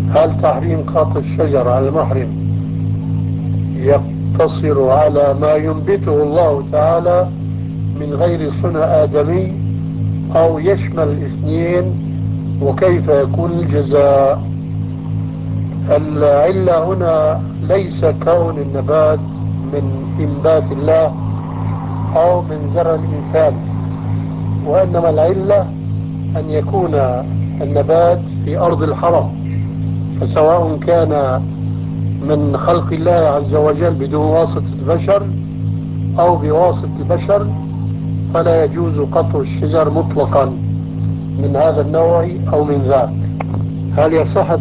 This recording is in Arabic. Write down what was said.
هل تحريم قطع الشجر على المحرم يقتصر على ما ينبته الله تعالى من غير صنع آدمي أو يشمل الاثنين؟ وكيف يكون الجزاء؟ العلة هنا ليس كون النبات من إنبات الله أو من زرع الإنسان، وإنما العلة أن يكون النبات في أرض الحرم، فسواء كان من خلق الله عز وجل بدون واسطة البشر أو بواسطة البشر، فلا يجوز قطع الشجر مطلقا من هذا النوع أو من ذاك. هل يصح